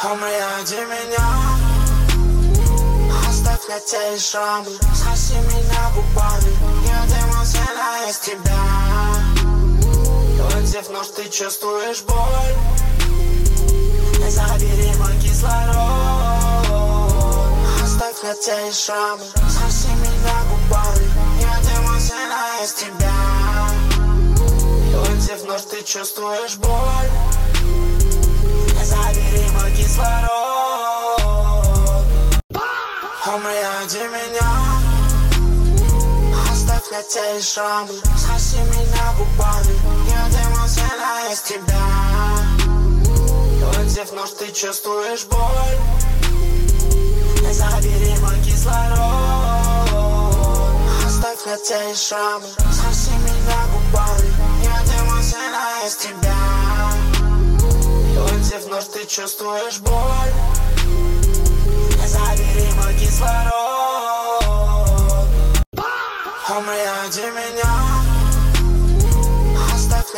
Умри меня, оставь на теле шрамы, соси меня губами, я демонстрирую из тебя. Против нож ты чувствуешь боль, забери мой кислород. Оставь на теле шрамы, соси меня губами, я демонстрирую из тебя. Против нож ты чувствуешь боль, забери мой кислород. Умри меня, оставь на теле шрамы, соси меня губами, я демонстрирую из тебя. Против нож ты чувствуешь боль, забери мой кислород. Оставь на теле шрамы, соси меня губами, я демонстрирую из тебя. Против нож ты чувствуешь боль, забери мой кислород. Умри меня.